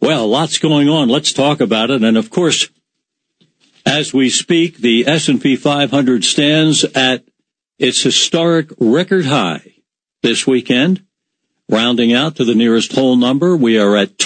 Well, lots going on. Let's talk about it. And, of course, as we speak, the S&P 500 stands at its historic record high this weekend. Rounding out to the nearest whole number, we are at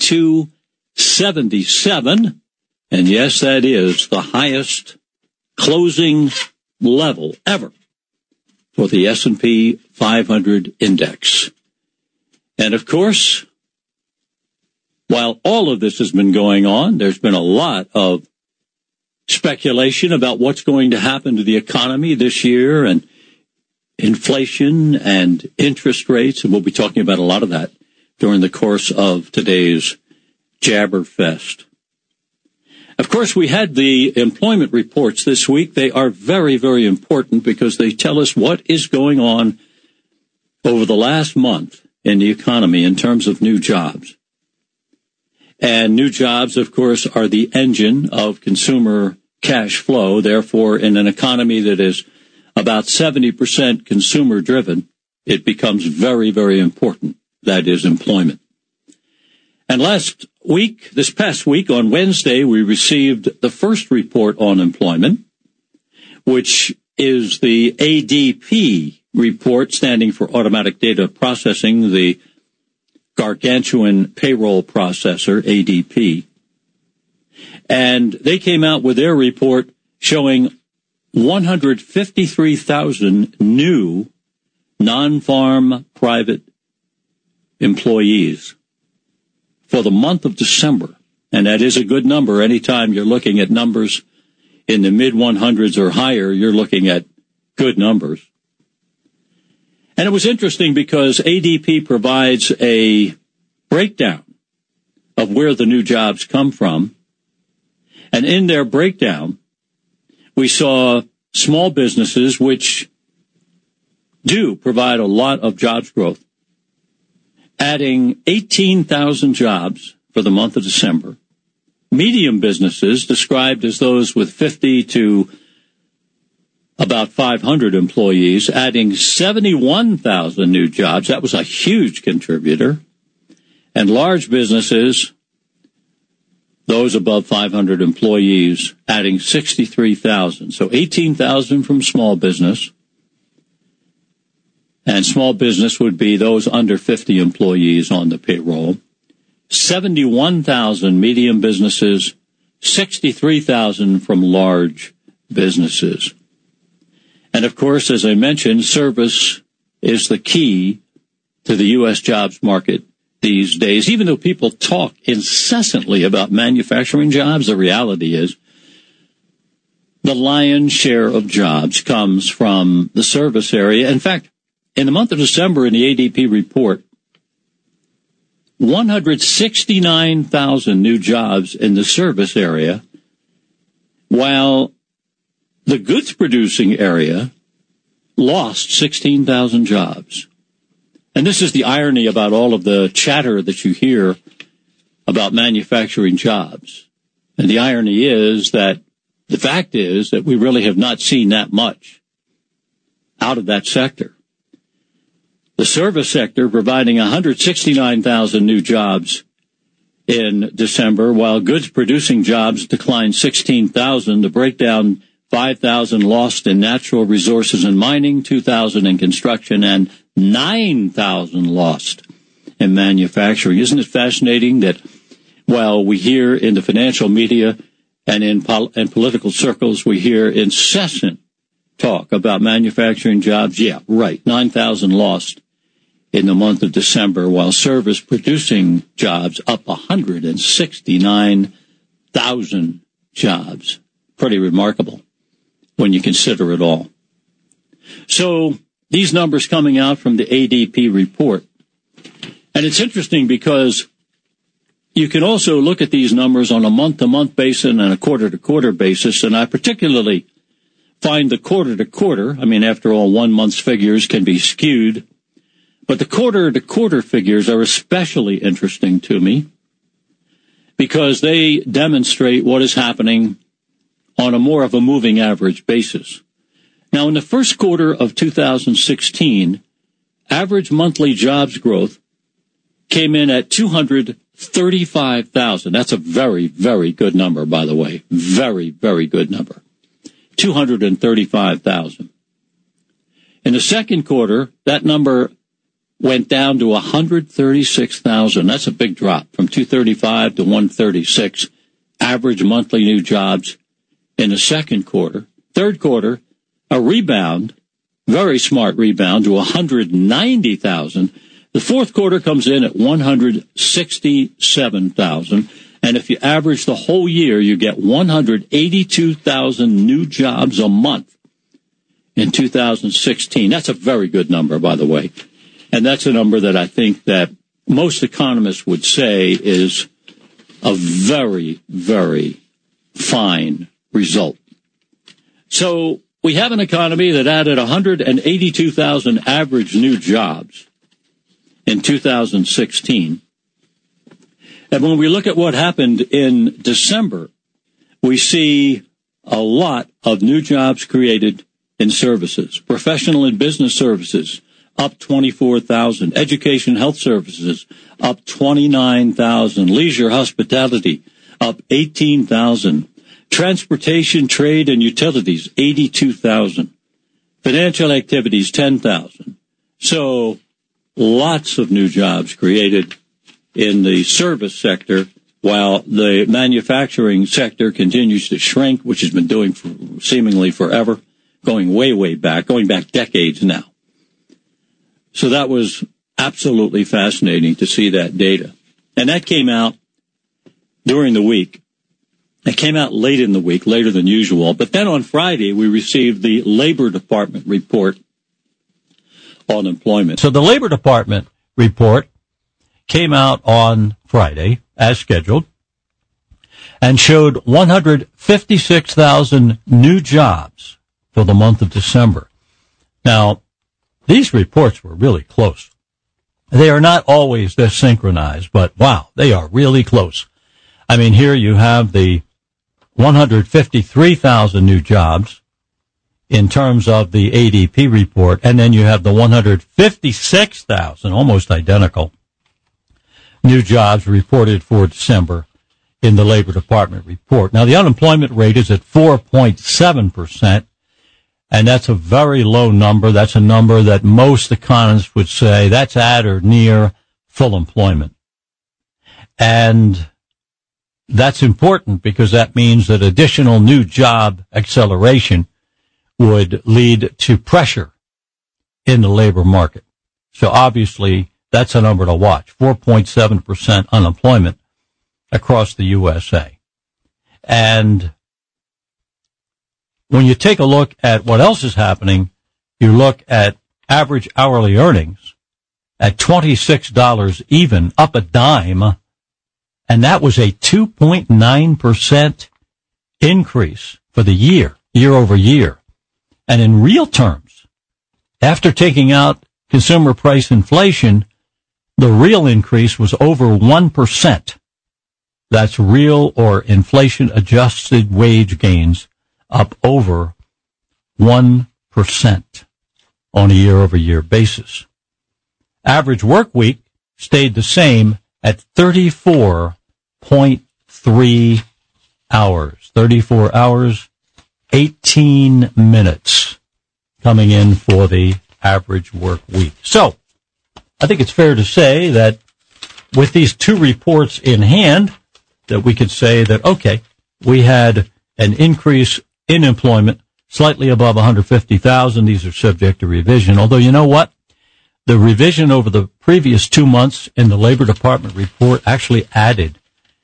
2277. And, yes, that is the highest closing level ever for the S&P 500 index. And, of course, while all of this has been going on, there's been a lot of speculation about what's going to happen to the economy this year and inflation and interest rates, and we'll be talking about a lot of that during the course of today's Jabberfest. Of course, we had the employment reports this week. They are very, very important because they tell us what is going on over the last month in the economy in terms of new jobs. And new jobs, of course, are the engine of consumer cash flow. Therefore, in an economy that is about 70% consumer-driven, it becomes very, very important. That is employment. And this past week, on Wednesday, we received the first report on employment, which is the ADP report, standing for Automatic Data Processing, the gargantuan payroll processor, ADP. And they came out with their report showing 153,000 new non-farm private employees for the month of December. And that is a good number. Anytime you're looking at numbers in the mid-100s or higher, you're looking at good numbers. And it was interesting because ADP provides a breakdown of where the new jobs come from. And in their breakdown, we saw small businesses, which do provide a lot of jobs growth, adding 18,000 jobs for the month of December. Medium businesses, described as those with 50 to about 500 employees, adding 71,000 new jobs. That was a huge contributor. And large businesses, those above 500 employees, adding 63,000. So 18,000 from small business. And small business would be those under 50 employees on the payroll. 71,000 medium businesses, 63,000 from large businesses. And, of course, as I mentioned, service is the key to the U.S. jobs market these days. Even though people talk incessantly about manufacturing jobs, the reality is the lion's share of jobs comes from the service area. In fact, in the month of December in the ADP report, 169,000 new jobs in the service area, while the goods-producing area lost 16,000 jobs. And this is the irony about all of the chatter that you hear about manufacturing jobs. And the irony is that the fact is that we really have not seen that much out of that sector. The service sector providing 169,000 new jobs in December, while goods-producing jobs declined 16,000. The breakdown: 5,000 lost in natural resources and mining, 2,000 in construction, and 9,000 lost in manufacturing. Isn't it fascinating that while we hear in the financial media and in political circles, we hear incessant talk about manufacturing jobs? Yeah, right, 9,000 lost in the month of December, while service-producing jobs up 169,000 jobs. Pretty remarkable when you consider it all. So these numbers coming out from the ADP report. And it's interesting because you can also look at these numbers on a month-to-month basis and a quarter-to-quarter basis, and I particularly find the quarter-to-quarter, I mean, after all, 1 month's figures can be skewed, but the quarter-to-quarter figures are especially interesting to me because they demonstrate what is happening on a more of a moving average basis. Now, in the first quarter of 2016, average monthly jobs growth came in at 235,000. That's a very, very good number, by the way. Very, very good number. 235,000. In the second quarter, that number went down to 136,000. That's a big drop from 235 to 136 average monthly new jobs in the second quarter. Third quarter, a rebound, very smart rebound to 190,000. The fourth quarter comes in at 167,000. And if you average the whole year, you get 182,000 new jobs a month in 2016. That's a very good number, by the way. And that's a number that I think that most economists would say is a very, very fine result. So we have an economy that added 182,000 average new jobs in 2016. And when we look at what happened in December, we see a lot of new jobs created in services, professional and business services, up 24,000. Education, health services, up 29,000. Leisure, hospitality, up 18,000. Transportation, trade, and utilities, 82,000. Financial activities, 10,000. So lots of new jobs created in the service sector, while the manufacturing sector continues to shrink, which has been doing for seemingly forever, going way, way back, going back decades now. So that was absolutely fascinating to see that data. And that came out during the week. It came out late in the week, later than usual. But then on Friday, we received the Labor Department report on employment. So the Labor Department report came out on Friday, as scheduled, and showed 156,000 new jobs for the month of December. Now, these reports were really close. They are not always this synchronized, but wow, they are really close. I mean, here you have the 153,000 new jobs in terms of the ADP report, and then you have the 156,000, almost identical, new jobs reported for December in the Labor Department report. Now, the unemployment rate is at 4.7%. And that's a very low number. That's a number that most economists would say that's at or near full employment. And that's important because that means that additional new job acceleration would lead to pressure in the labor market. So obviously that's a number to watch. 4.7% unemployment across the USA. And when you take a look at what else is happening, you look at average hourly earnings at $26 even, up a dime, and that was a 2.9% increase for the year over year. And in real terms, after taking out consumer price inflation, the real increase was over 1%. That's real or inflation-adjusted wage gains up over 1% on a year-over-year basis. Average work week stayed the same at 34.3 hours. 34 hours, 18 minutes coming in for the average work week. So, I think it's fair to say that with these two reports in hand, that we could say that, okay, we had an increase in employment, slightly above 150,000. These are subject to revision. Although, you know what? The revision over the previous 2 months in the Labor Department report actually added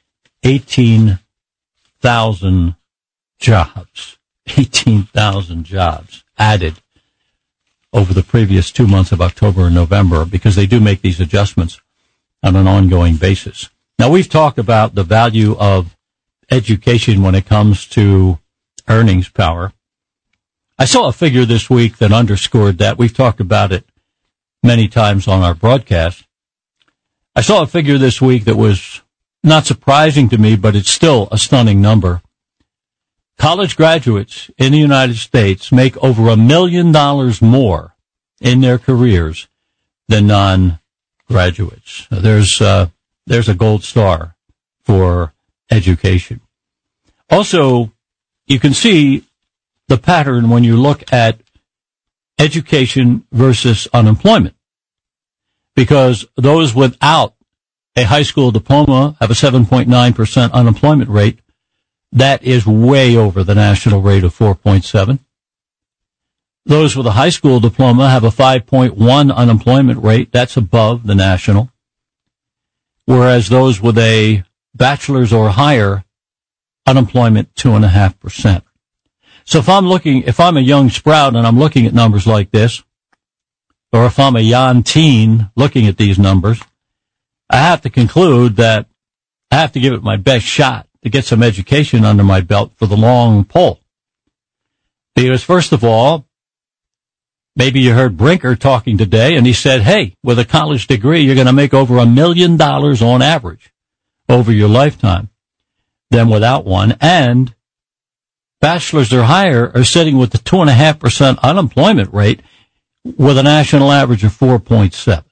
18,000 jobs. 18,000 jobs added over the previous 2 months of October and November, because they do make these adjustments on an ongoing basis. Now, we've talked about the value of education when it comes to earnings power. I saw a figure this week that underscored that. We've talked about it many times on our broadcast. I saw a figure this week that was not surprising to me, but it's still a stunning number. College graduates in the United States make over $1 million more in their careers than graduates. There's a gold star for education. Also, you can see the pattern when you look at education versus unemployment, because those without a high school diploma have a 7.9% unemployment rate. That is way over the national rate of 4.7. Those with a high school diploma have a 5.1 unemployment rate. That's above the national. Whereas those with a bachelor's or higher, unemployment 2.5%. So if I'm a young sprout and I'm looking at numbers like this, or if I'm a young teen looking at these numbers, I have to conclude that I have to give it my best shot to get some education under my belt for the long pull. Because first of all, maybe you heard Brinker talking today, and he said, hey, with a college degree, you're going to make over $1 million on average over your lifetime than without one. And bachelors or higher are sitting with the 2.5% unemployment rate with a national average of 4.7.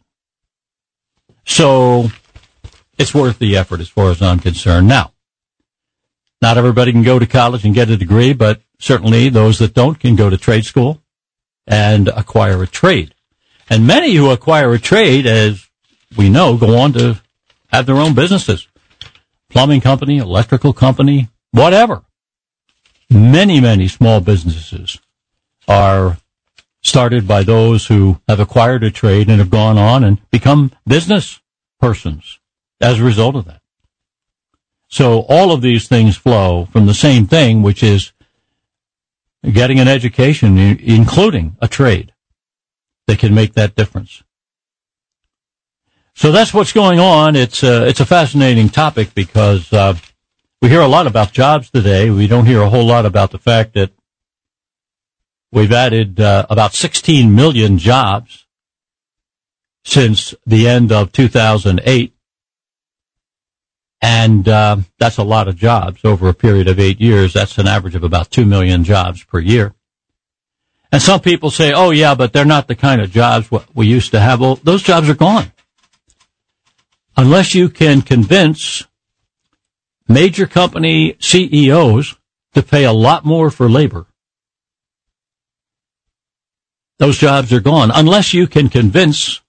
So it's worth the effort as far as I'm concerned. Now, not everybody can go to college and get a degree, but certainly those that don't can go to trade school and acquire a trade. And many who acquire a trade, as we know, go on to have their own businesses. Plumbing company, electrical company, whatever. Many small businesses are started by those who have acquired a trade and have gone on and become business persons as a result of that. So all of these things flow from the same thing, which is getting an education, including a trade, that can make that difference. So that's what's going on. It's a fascinating topic because we hear a lot about jobs today. We don't hear a whole lot about the fact that we've added about 16 million jobs since the end of 2008. And that's a lot of jobs over a period of 8 years. That's an average of about 2 million jobs per year. And some people say, oh, yeah, but they're not the kind of jobs what we used to have. Well, those jobs are gone. Unless you can convince major company CEOs to pay a lot more for labor, those jobs are gone. Unless you can convince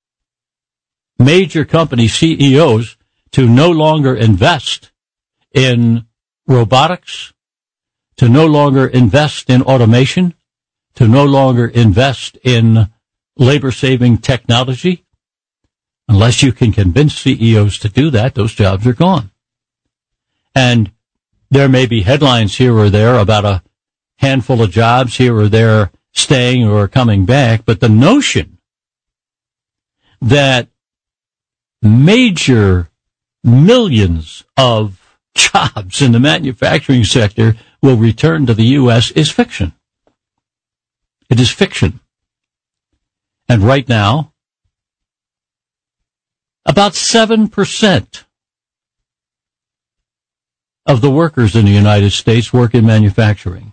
major company CEOs to no longer invest in robotics, to no longer invest in automation, to no longer invest in labor-saving technology. Unless you can convince CEOs to do that, those jobs are gone. And there may be headlines here or there about a handful of jobs here or there staying or coming back, but the notion that major millions of jobs in the manufacturing sector will return to the U.S. is fiction. It is fiction. And right now, about 7% of the workers in the United States work in manufacturing.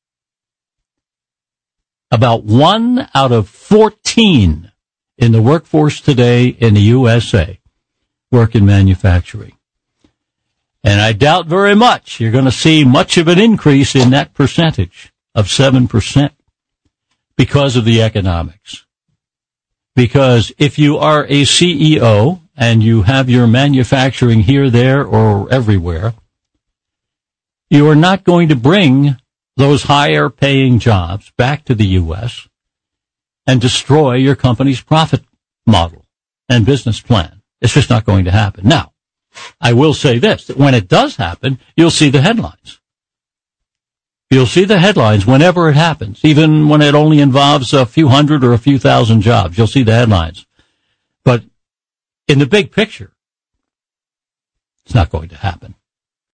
About 1 out of 14 in the workforce today in the USA work in manufacturing. And I doubt very much you're going to see much of an increase in that percentage of 7% because of the economics. Because if you are a CEO and you have your manufacturing here, there, or everywhere, you are not going to bring those higher paying jobs back to the U.S. and destroy your company's profit model and business plan. It's just not going to happen. Now, I will say this, that when it does happen, you'll see the headlines. You'll see the headlines whenever it happens, even when it only involves a few hundred or a few thousand jobs. You'll see the headlines. But in the big picture, it's not going to happen.